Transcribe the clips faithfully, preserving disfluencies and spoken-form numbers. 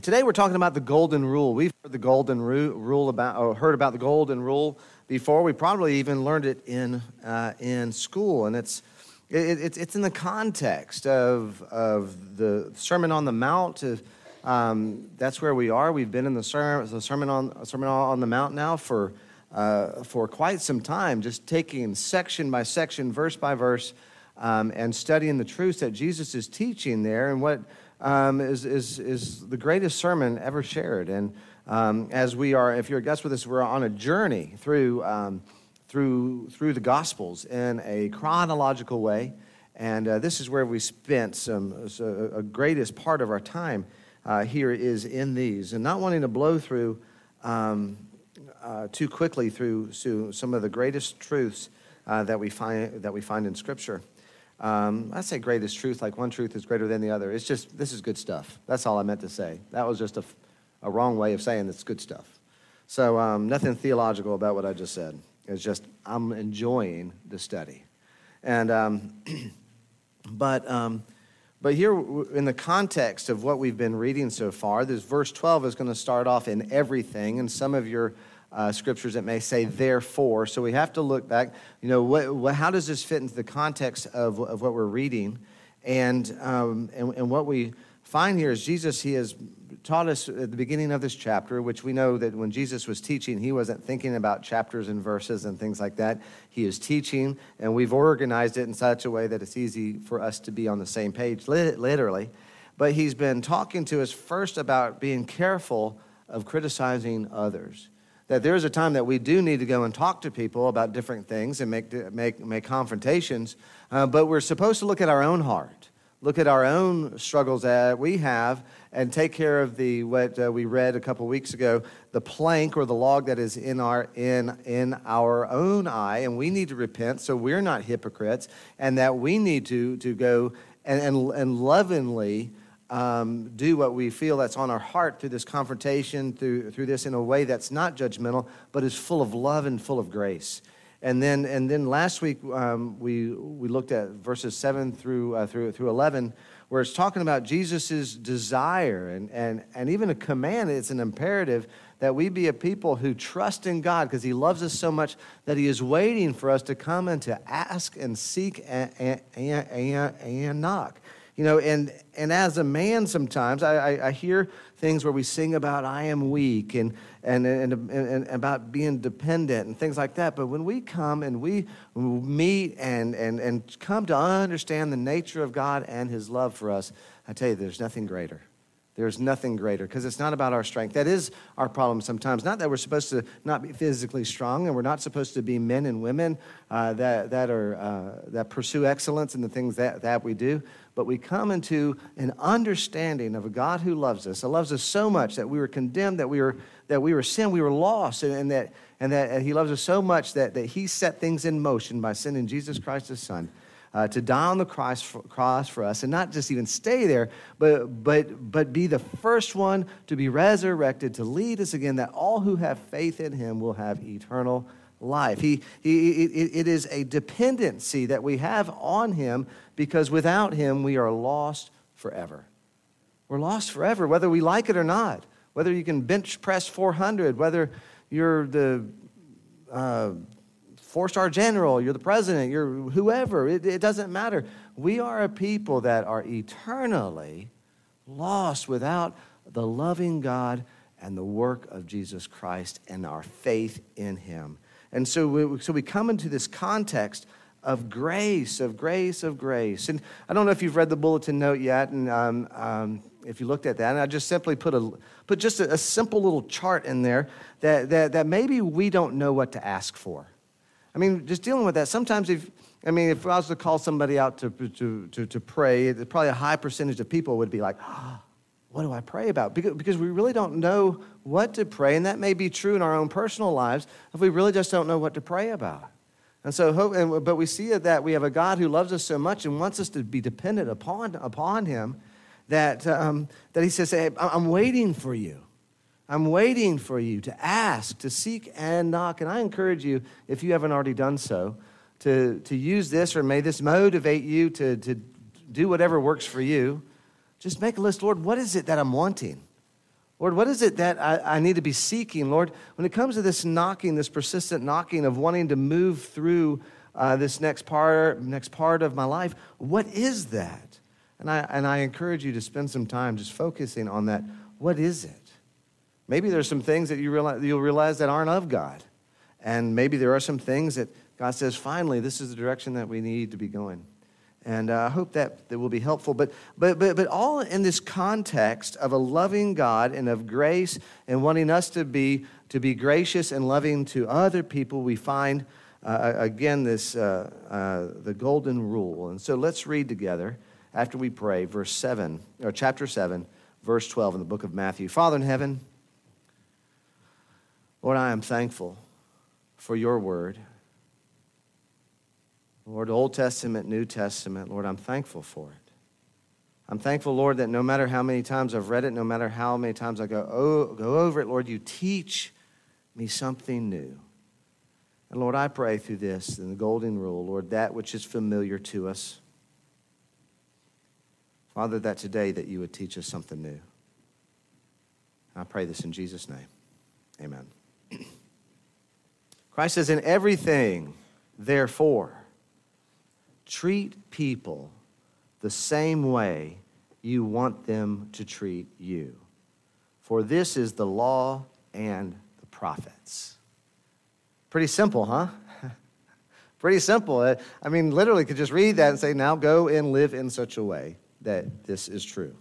Today we're talking about the golden rule. We've heard the golden ru- rule about, or heard about the golden rule before. We probably even learned it in uh, in school, and it's it, it's it's in the context of of the Sermon on the Mount. Um, that's where we are. We've been in the sermon the sermon on Sermon on the Mount now for uh, for quite some time, just taking section by section, verse by verse, um, and studying the truths that Jesus is teaching there, and what. Um, is, is is the greatest sermon ever shared. And um, as we are, if you're a guest with us, we're on a journey through um, through through the Gospels in a chronological way. And uh, this is where we spent some so a greatest part of our time uh, here is in these, and not wanting to blow through um, uh, too quickly through, through some of the greatest truths uh, that we find that we find in Scripture. Um, I say greatest truth, like one truth is greater than the other. It's just, this is good stuff. That's all I meant to say. That was just a, a wrong way of saying it's good stuff. So um, nothing theological about what I just said. It's just, I'm enjoying the study. And, um, but, um, but here in the context of what we've been reading so far, this verse twelve is going to start off in everything, and some of your Uh, scriptures that may say therefore. So we have to look back, you know, what, what, how does this fit into the context of, of what we're reading? And, um, and and what we find here is Jesus, he has taught us at the beginning of this chapter, which we know that when Jesus was teaching, he wasn't thinking about chapters and verses and things like that. He is teaching, and we've organized it in such a way that it's easy for us to be on the same page, literally. But he's been talking to us first about being careful of criticizing others. That there is a time that we do need to go and talk to people about different things and make make make confrontations, uh, but we're supposed to look at our own heart, look at our own struggles that we have, and take care of the what uh, we read a couple weeks ago, the plank or the log that is in our in in our own eye, and we need to repent so we're not hypocrites, and that we need to to go and and, and lovingly. Um, do what we feel that's on our heart through this confrontation, through through this in a way that's not judgmental, but is full of love and full of grace. And then and then last week um, we we looked at verses seven through uh, through through eleven, where it's talking about Jesus's desire and and and even a command. It's an imperative that we be a people who trust in God because He loves us so much that He is waiting for us to come and to ask and seek and and and, and knock. You know, and, and as a man sometimes, I, I, I hear things where we sing about I am weak and, and, and, and, and about being dependent and things like that. But when we come and we meet and, and, and come to understand the nature of God and His love for us, I tell you, there's nothing greater. There's nothing greater because it's not about our strength. That is our problem sometimes. Not that we're supposed to not be physically strong and we're not supposed to be men and women uh, that that are uh, that pursue excellence in the things that, that we do. But we come into an understanding of a God who loves us. Who loves us so much that we were condemned, that we were that we were sin, we were lost, and, and that and that He loves us so much that that He set things in motion by sending Jesus Christ, His Son. Uh, to die on the cross for, cross for us, and not just even stay there, but but but be the first one to be resurrected, to lead us again, that all who have faith in Him will have eternal life. He, he it, it is a dependency that we have on Him, because without Him we are lost forever. We're lost forever, whether we like it or not. Whether you can bench press four hundred, whether you're the uh, four-star general, you're the president, you're whoever, it, it doesn't matter. We are a people that are eternally lost without the loving God and the work of Jesus Christ and our faith in Him. And so we, so we come into this context of grace, of grace, of grace. And I don't know if you've read the bulletin note yet, and um, um, if you looked at that, and I just simply put a put just a, a simple little chart in there that, that that maybe we don't know what to ask for. I mean, just dealing with that. Sometimes if, I mean, if I was to call somebody out to to to, to pray, probably a high percentage of people would be like, oh, what do I pray about? Because, because we really don't know what to pray, and that may be true in our own personal lives if we really just don't know what to pray about. And so, and, but we see that we have a God who loves us so much and wants us to be dependent upon upon Him, that um, that He says, hey, I'm waiting for you. I'm waiting for you to ask, to seek, and knock. And I encourage you, if you haven't already done so, to, to use this, or may this motivate you to, to do whatever works for you. Just make a list. Lord, what is it that I'm wanting? Lord, what is it that I, I need to be seeking? Lord, when it comes to this knocking, this persistent knocking of wanting to move through uh, this next part, next part of my life, what is that? And I, and I encourage you to spend some time just focusing on that. What is it? Maybe there's some things that you realize, you'll realize that aren't of God. And maybe there are some things that God says, finally, this is the direction that we need to be going. And uh, I hope that, that will be helpful. But, but, but, but all in this context of a loving God and of grace and wanting us to be, to be gracious and loving to other people, we find, uh, again, this uh, uh, the golden rule. And so let's read together, after we pray, verse seven, or chapter seven, verse twelve in the book of Matthew. Father in heaven, Lord, I am thankful for your word. Lord, Old Testament, New Testament, Lord, I'm thankful for it. I'm thankful, Lord, that no matter how many times I've read it, no matter how many times I go, oh, go over it, Lord, you teach me something new. And Lord, I pray through this, in the golden rule, Lord, that which is familiar to us, Father, that today that you would teach us something new. I pray this in Jesus' name. Amen. Christ says, in everything, therefore, treat people the same way you want them to treat you. For this is the law and the prophets. Pretty simple, huh? Pretty simple. I mean, literally could just read that and say, now go and live in such a way that this is true.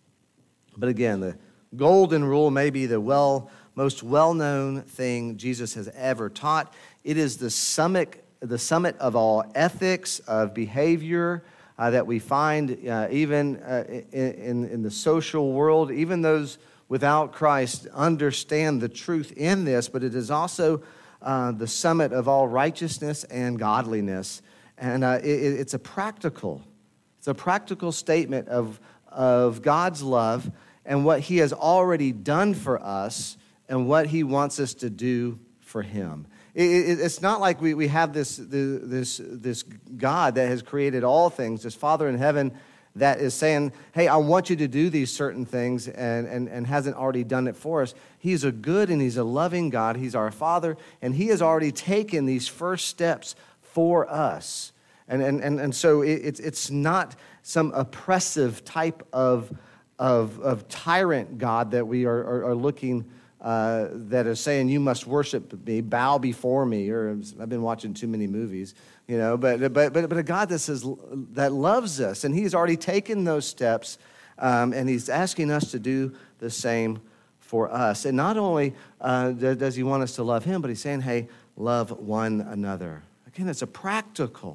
But again, the golden rule may be the well, most well-known thing Jesus has ever taught. It is the summit the summit of all ethics, of behavior uh, that we find uh, even uh, in, in the social world. Even those without Christ understand the truth in this, but it is also uh, the summit of all righteousness and godliness. And uh, it, it's a practical, it's a practical statement of, of God's love and what he has already done for us and what he wants us to do for him. It's not like we, we have this, this, this God that has created all things, this Father in heaven that is saying, hey, I want you to do these certain things and, and, and hasn't already done it for us. He's a good and he's a loving God. He's our Father, and he has already taken these first steps for us. And, and, and, and so it's, it's not some oppressive type of, of, of tyrant God that we are, are, are looking Uh, that is saying, you must worship me, bow before me, or I've been watching too many movies, you know, but but but, but a God that says, that loves us, and he's already taken those steps, um, and he's asking us to do the same for us. And not only uh, does he want us to love him, but he's saying, hey, love one another. Again, it's a practical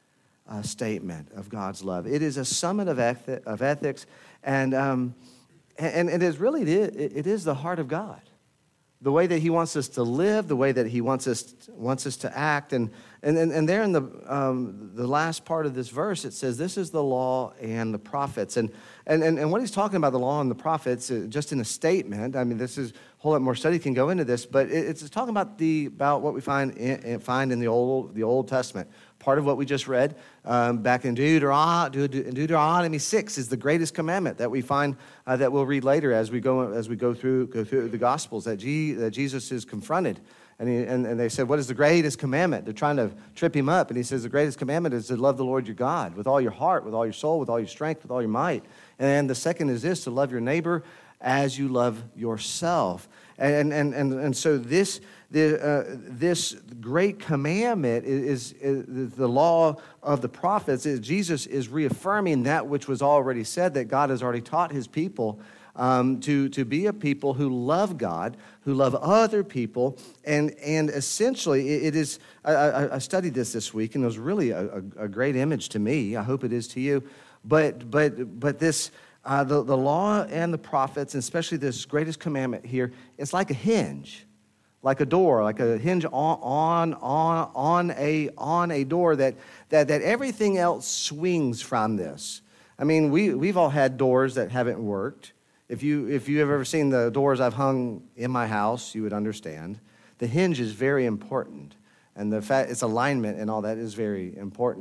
uh, statement of God's love. It is a summit of, eth- of ethics, and um, and it is really, it is the heart of God. The way that he wants us to live, the way that he wants us wants us to act. And and, and there in the um, the last part of this verse, it says, this is the law and the prophets. And and, and, and what he's talking about, the law and the prophets, uh, just in a statement, I mean, this is, a whole lot more study can go into this, but it, it's talking about the about what we find in, find in the Old, the Old Testament. Part of what we just read um, back in Deuteronomy, Deuteronomy six is the greatest commandment that we find uh, that we'll read later as we go as we go through go through the Gospels, that, G, that Jesus is confronted. And, he, and, and they said, what is the greatest commandment? They're trying to trip him up. And he says, the greatest commandment is to love the Lord your God with all your heart, with all your soul, with all your strength, with all your might. And the second is this, to love your neighbor as you love yourself. And, and, and, and so this, the, uh, this great commandment is, is, is the law of the prophets. Is Jesus is reaffirming that which was already said, that God has already taught his people Um, to, to be a people who love God, who love other people, and and essentially it, it is, I, I studied this this week, and it was really a, a, a great image to me. I hope it is to you, but but but this, uh, the, the law and the prophets, and especially this greatest commandment here, it's like a hinge, like a door, like a hinge on on on, on a on a door that, that that everything else swings from this. I mean, we we've all had doors that haven't worked. If you if you have ever seen the doors I've hung in my house, you would understand. The hinge is very important, and the fact its alignment and all that is very important.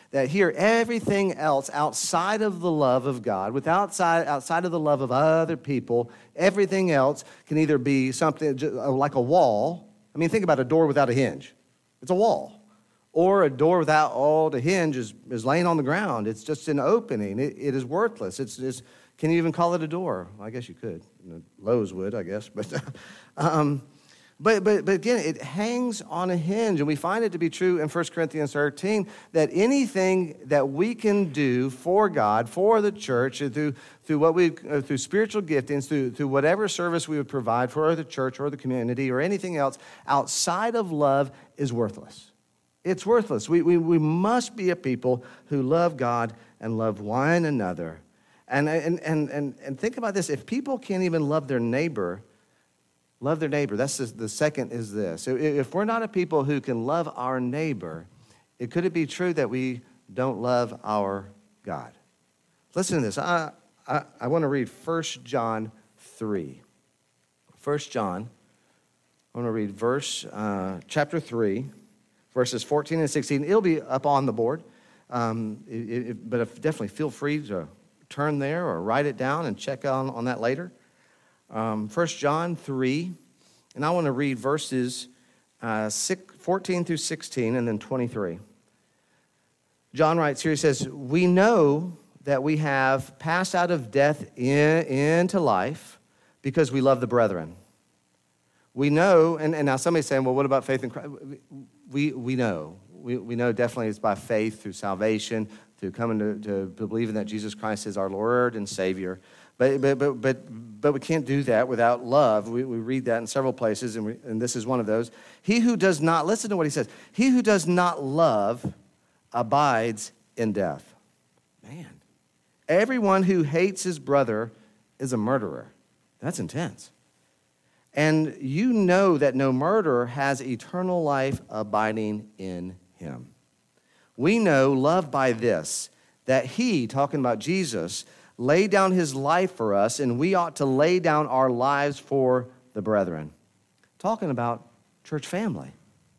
that here everything else outside of the love of God, without outside, outside of the love of other people, everything else can either be something like a wall. I mean, think about a door without a hinge. It's a wall. Or a door without all the hinge is, is laying on the ground. It's just an opening. It, it is worthless. It's, it's Can you even call it a door? Well, I guess you could. Lowe's would, I guess. But, um, but, but, but again, it hangs on a hinge. And we find it to be true in First Corinthians thirteen that anything that we can do for God, for the church, through, through, what we, uh, through spiritual giftings, through, through whatever service we would provide for the church or the community or anything else outside of love is worthless. It's worthless. We, we, we must be a people who love God and love one another. And, and, and, and, and think about this. If people can't even love their neighbor, love their neighbor. That's the, the second is this. So if we're not a people who can love our neighbor, it could it be true that we don't love our God? Listen to this. I, I, I want to read First John three. First John, I want to read verse, uh, chapter three. Verses fourteen and sixteen. It'll be up on the board, um, it, it, but if, definitely feel free to turn there or write it down and check on, on that later. Um, First John three, and I want to read verses uh, six, fourteen through sixteen and then twenty-three. John writes here, he says, "We know that we have passed out of death in, into life because we love the brethren. We know," and, and now somebody's saying, well, what about faith in Christ? We, we know. We, we know definitely it's by faith through salvation, through coming to, to believing that Jesus Christ is our Lord and Savior. But, but, but, but, but we can't do that without love. We, we read that in several places, and, we, and this is one of those. He who does not, listen to what he says, he who does not love abides in death. Man, everyone who hates his brother is a murderer. That's intense. And you know that no murderer has eternal life abiding in him. We know, loved by this, that he, talking about Jesus, laid down his life for us, and we ought to lay down our lives for the brethren. Talking about church family.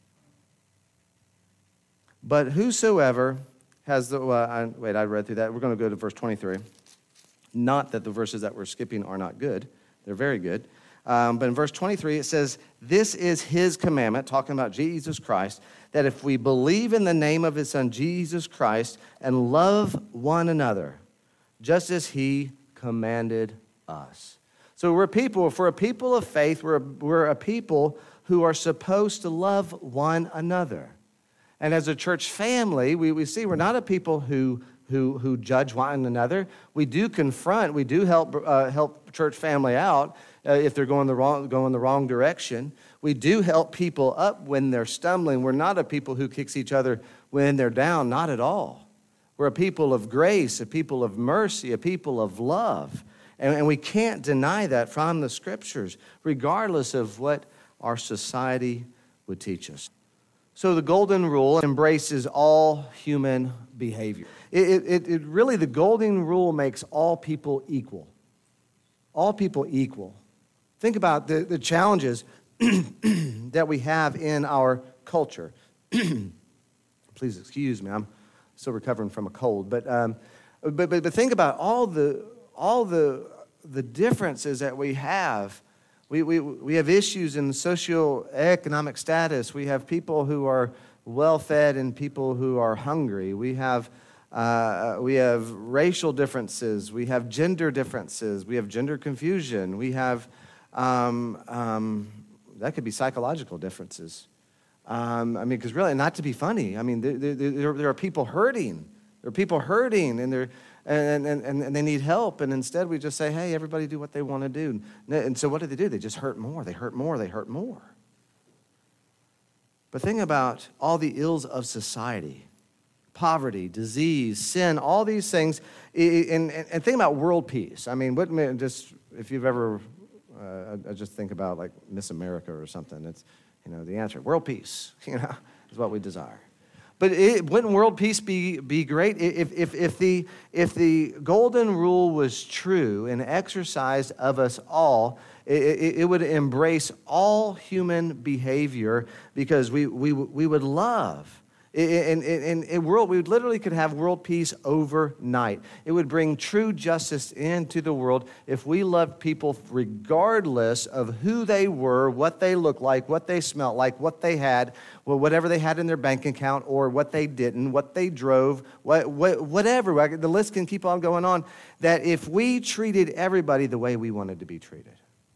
But whosoever has the, uh, I, wait, I read through that. We're going to go to verse twenty-three. Not that the verses that we're skipping are not good. They're very good. Um, but in verse twenty-three, it says, "This is his commandment," talking about Jesus Christ, "that if we believe in the name of his son, Jesus Christ, and love one another, just as he commanded us." So we're a people, if we're a people of faith, we're a, we're a people who are supposed to love one another. And as a church family, we, we see we're not a people who, who, who judge one another. We do confront, we do help, uh, help church family out, Uh, if they're going the wrong going the wrong direction. We do help people up when they're stumbling. We're not a people who kicks each other when they're down, not at all. We're a people of grace, a people of mercy, a people of love. And, and we can't deny that from the scriptures, regardless of what our society would teach us. So the golden rule embraces all human behavior. It, it, it really, the golden rule makes all people equal. All people equal. Think about the, the challenges that we have in our culture. Please excuse me, I'm still recovering from a cold. But, um, but, but, but think about all the, all the, the differences that we have. We, we, we have issues in socioeconomic status. We have people who are well-fed and people who are hungry. We have Uh, we have racial differences. We have gender differences. We have gender confusion. We have, um, um, that could be psychological differences. Um, I mean, because really, not to be funny, I mean, there, there, there are people hurting. There are people hurting, and, they're, and, and, and they need help. And instead, we just say, hey, everybody do what they want to do. And so what do they do? They just hurt more. They hurt more. They hurt more. But think about all the ills of society. Poverty, disease, sin, all these things, and, and, and think about world peace. I mean, what, just if you've ever, uh, I just think about like Miss America or something. It's, you know, the answer, world peace, you know, is what we desire. But it, wouldn't world peace be, be great if, if, if, the, if the golden rule was true and exercised of us all? It, it, it would embrace all human behavior because we, we, we would love In, in, in, in world, we would literally could have world peace overnight. It would bring true justice into the world if we loved people regardless of who they were, what they looked like, what they smelled like, what they had, well, whatever they had in their bank account, or what they didn't, what they drove, what, what, whatever. The list can keep on going on. That if we treated everybody the way we wanted to be treated.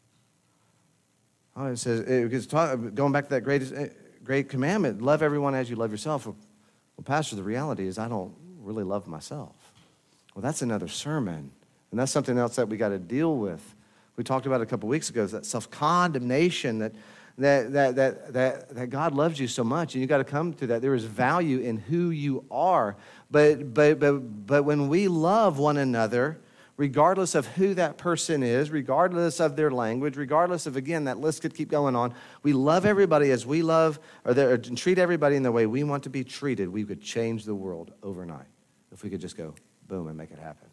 Oh, it says, it's talk, going back to that greatest... Great commandment, love everyone as you love yourself. Well, Pastor, the reality is I don't really love myself. Well, that's another sermon, and that's something else that we got to deal with. We talked about it a couple weeks ago, is that self-condemnation, that, that, that, that, that, that God loves you so much, and you got to come to that. There is value in who you are, but, but, but, but when we love one another, regardless of who that person is, regardless of their language, regardless of, again, that list could keep going on. We love everybody as we love, or, the, or treat everybody in the way we want to be treated. We could change the world overnight if we could just go, boom, and make it happen.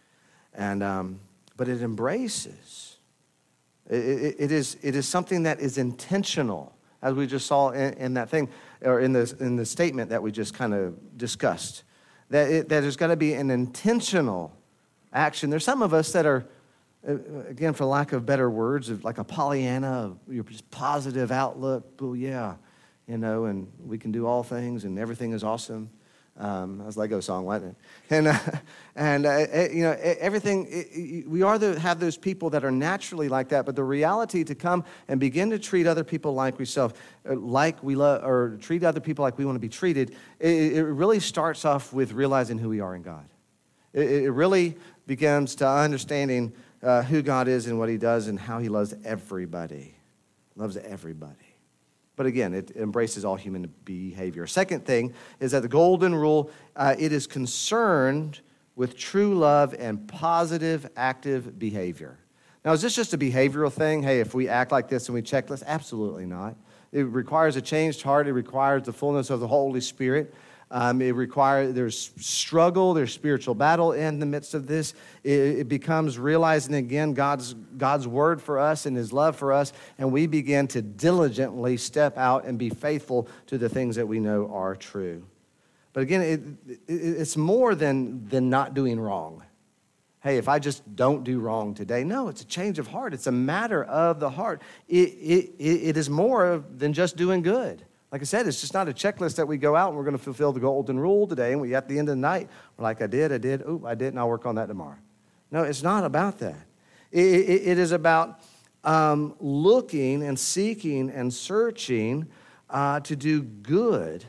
And um, but it embraces. It, it, it, is, it is something that is intentional, as we just saw in, in that thing, or in the, in the statement that we just kind of discussed. That, it, that there's got to be an intentional action. There's some of us that are, again, for lack of better words, like a Pollyanna, your just positive outlook. Oh, yeah, you know, and we can do all things, and everything is awesome. Um, that was a Lego song, wasn't it? And, uh, and uh, you know, everything, it, we are the, have those people that are naturally like that, but the reality to come and begin to treat other people like we self, like we love, or treat other people like we want to be treated, it, it really starts off with realizing who we are in God. It, it really begins to understanding uh, who God is and what he does and how he loves everybody. Loves everybody. But again, it embraces all human behavior. Second thing is that the golden rule, uh, it is concerned with true love and positive, active behavior. Now, is this just a behavioral thing? Hey, if we act like this and we check this? Absolutely not. It requires a changed heart. It requires the fullness of the Holy Spirit. Um, it requires, there's struggle, there's spiritual battle in the midst of this. It, it becomes realizing again God's, God's word for us and his love for us, and we begin to diligently step out and be faithful to the things that we know are true. But again, it, it, it's more than, than not doing wrong. Hey, if I just don't do wrong today. No, it's a change of heart. It's a matter of the heart. It, it, it is more than just doing good. Like I said, it's just not a checklist that we go out and we're going to fulfill the golden rule today, and we at the end of the night, we're like, I did, I did, oop, I didn't, I'll work on that tomorrow. No, it's not about that. It, it, it is about um, looking and seeking and searching uh, to do good,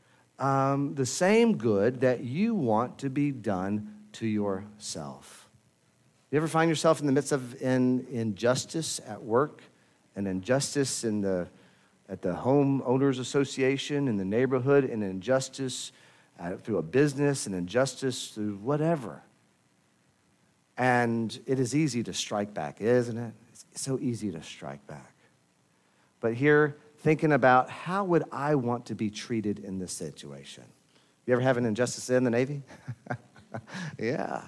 um, the same good that you want to be done to yourself. You ever find yourself in the midst of in, injustice at work and injustice in the at the homeowners association, in the neighborhood, and injustice uh, through a business, and injustice through whatever. And it is easy to strike back, isn't it? It's so easy to strike back. But here, thinking about how would I want to be treated in this situation? You ever have an injustice in the Navy? Yeah.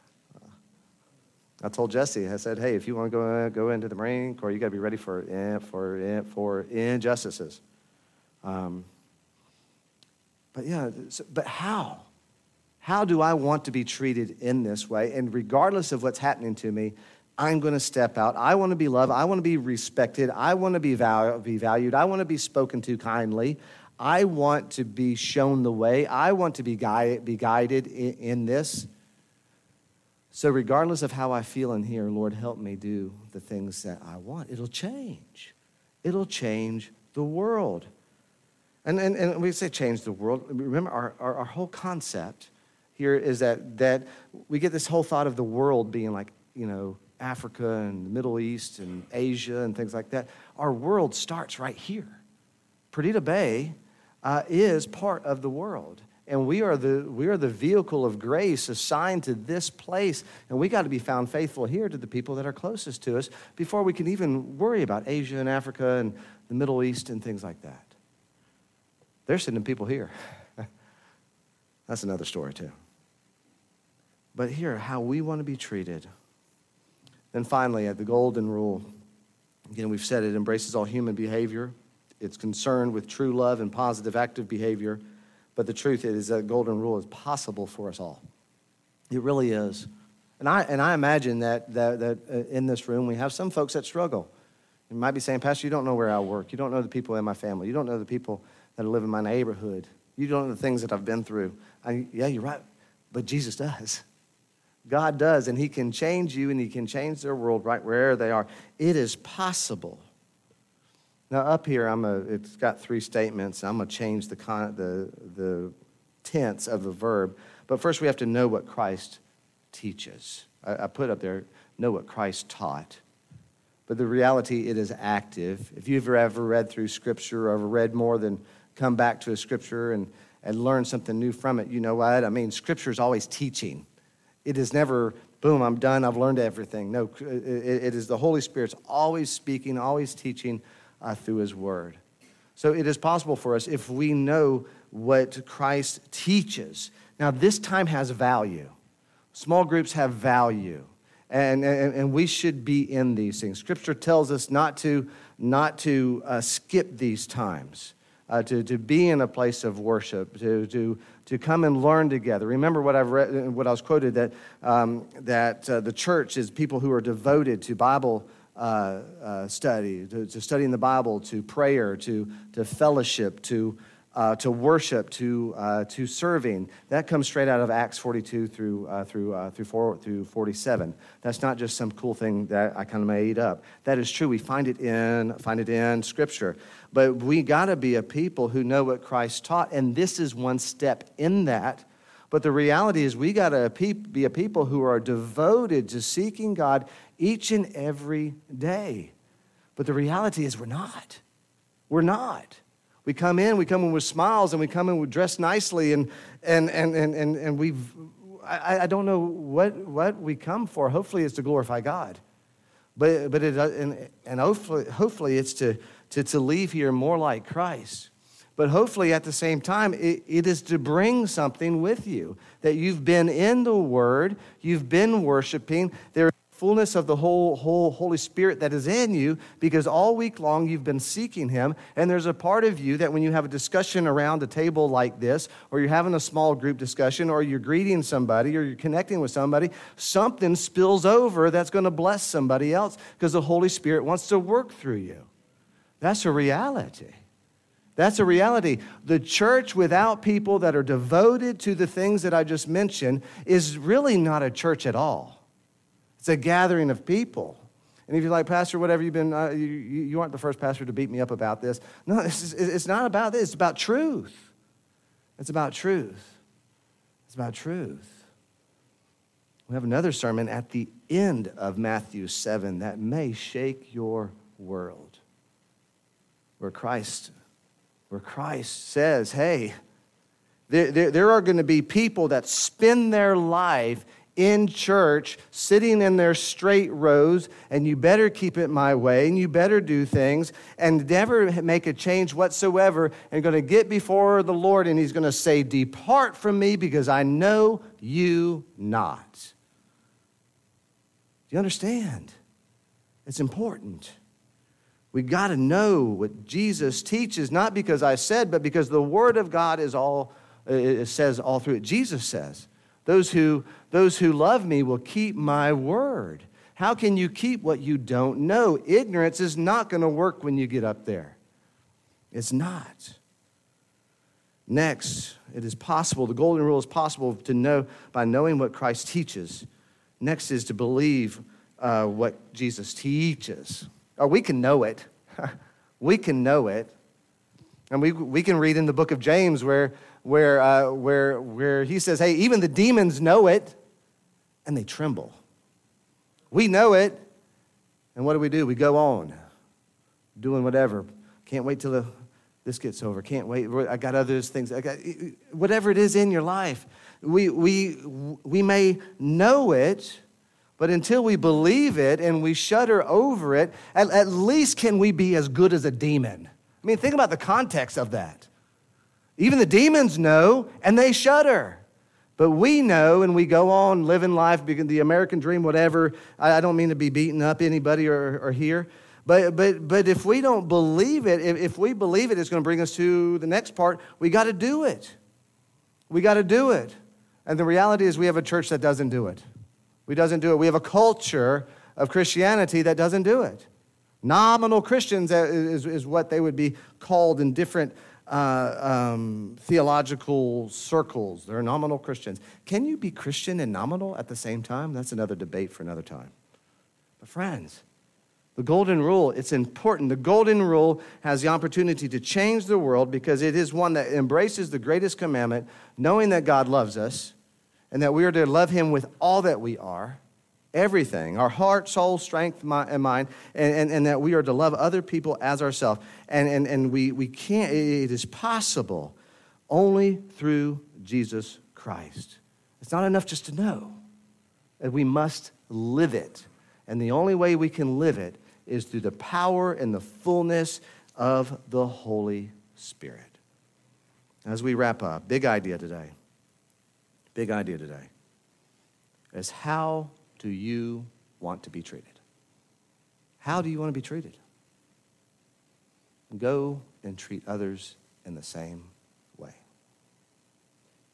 I told Jesse, I said, hey, if you want to go uh, go into the Marine Corps, you got to be ready for uh, for uh, for injustices. Um, but yeah, so, but how? How do I want to be treated in this way? And regardless of what's happening to me, I'm going to step out. I want to be loved. I want to be respected. I want to be, val- be valued. I want to be spoken to kindly. I want to be shown the way. I want to be, gui- be guided in, in this. So regardless of how I feel in here, Lord, help me do the things that I want. It'll change. It'll change the world. And, and, and we say change the world. Remember, our, our, our whole concept here is that, that we get this whole thought of the world being like, you know, Africa and the Middle East and Asia and things like that. Our world starts right here. Perdita Bay uh, is part of the world. And we are the we are the vehicle of grace assigned to this place. And we got to be found faithful here to the people that are closest to us before we can even worry about Asia and Africa and the Middle East and things like that. They're sending people here. That's another story too. But here, how we want to be treated. Then finally, at the golden rule, again, we've said it embraces all human behavior. It's concerned with true love and positive active behavior. But the truth is that golden rule is possible for us all. It really is. And I and I imagine that, that, that uh, in this room we have some folks that struggle. You might be saying, Pastor, you don't know where I work. You don't know the people in my family. You don't know the people that live in my neighborhood. You don't know the things that I've been through. I, yeah, you're right. But Jesus does. God does, and he can change you, and he can change their world right wherever they are. It is possible. Now, up here, I'm a, it's got three statements. I'm going to change the, con, the, the tense of the verb. But first, we have to know what Christ teaches. I, I put up there, know what Christ taught. But the reality, it is active. If you've ever read through Scripture or ever read more than come back to a Scripture and, and learn something new from it, you know what? I mean, Scripture is always teaching. It is never, boom, I'm done, I've learned everything. No, it, it is the Holy Spirit's always speaking, always teaching uh, through his word. So it is possible for us if we know what Christ teaches. Now, this time has value. Small groups have value, and, and, and we should be in these things. Scripture tells us not to, not to uh, skip these times. Uh, to, to be in a place of worship, to, to, to come and learn together. Remember what I've read, what I was quoted, that, um, that uh, the church is people who are devoted to Bible uh, uh, study, to, to studying the Bible, to prayer, to, to fellowship, to, uh, to worship, to, uh, to serving. That comes straight out of Acts forty-two through, uh, through, uh, through, four, through forty-seven. That's not just some cool thing that I kind of made up. That is true. We find it in, find it in Scripture. But we got to be a people who know what Christ taught, and this is one step in that. But the reality is we got to be a people who are devoted to seeking God each and every day. But the reality is we're not. We're not. We come in, we come in with smiles, and we come in with dressed nicely, and and and and and, and we've. I, I don't know what what we come for. Hopefully, it's to glorify God. But but it and and hopefully hopefully it's to. To, to leave here more like Christ. But hopefully at the same time, it, it is to bring something with you. That you've been in the Word, you've been worshiping, there is fullness of the whole, whole Holy Spirit that is in you, because all week long you've been seeking Him, and there's a part of you that when you have a discussion around a table like this, or you're having a small group discussion, or you're greeting somebody, or you're connecting with somebody, something spills over that's going to bless somebody else, because the Holy Spirit wants to work through you. That's a reality. That's a reality. The church without people that are devoted to the things that I just mentioned is really not a church at all. It's a gathering of people. And if you're like, Pastor, whatever you've been, uh, you, you aren't the first pastor to beat me up about this. No, it's, it's not about this. It's about truth. It's about truth. It's about truth. We have another sermon at the end of Matthew seven that may shake your world. Where Christ, where Christ says, hey, there, there, there are going to be people that spend their life in church, sitting in their straight rows, and you better keep it my way, and you better do things, and never make a change whatsoever, and going to get before the Lord, and he's going to say, depart from me, because I know you not. Do you understand? It's important. We got to know what Jesus teaches, not because I said, but because the Word of God is all, it says all through it. Jesus says, those who, those who love me will keep my word. How can you keep what you don't know? Ignorance is not going to work when you get up there. It's not. Next, it is possible, the golden rule is possible to know by knowing what Christ teaches. Next is to believe uh, what Jesus teaches. Or we can know it. We can know it. And we we can read in the book of James where, where, uh, where, where he says, hey, even the demons know it, and they tremble. We know it, and what do we do? We go on, doing whatever. Can't wait till the, this gets over. Can't wait. I got other things. I got, whatever it is in your life. We, we, we may know it, but until we believe it and we shudder over it, at, at least can we be as good as a demon? I mean, think about the context of that. Even the demons know, and they shudder. But we know, and we go on living life, the American dream, whatever. I don't mean to be beating up anybody or, or here. But, but, but if we don't believe it, if, if we believe it, it's going to bring us to the next part. We got to do it. We got to do it. And the reality is we have a church that doesn't do it. We doesn't do it. We have a culture of Christianity that doesn't do it. Nominal Christians is, is what they would be called in different uh, um, theological circles. They're nominal Christians. Can you be Christian and nominal at the same time? That's another debate for another time. But friends, the golden rule, it's important. The golden rule has the opportunity to change the world because it is one that embraces the greatest commandment, knowing that God loves us and that we are to love him with all that we are, everything, our heart, soul, strength, and mind, and, and, and that we are to love other people as ourselves. And, and, and we, we can't, it is possible only through Jesus Christ. It's not enough just to know. We must live it. And the only way we can live it is through the power and the fullness of the Holy Spirit. As we wrap up, big idea today. Big idea today is how do you want to be treated? How do you want to be treated? Go and treat others in the same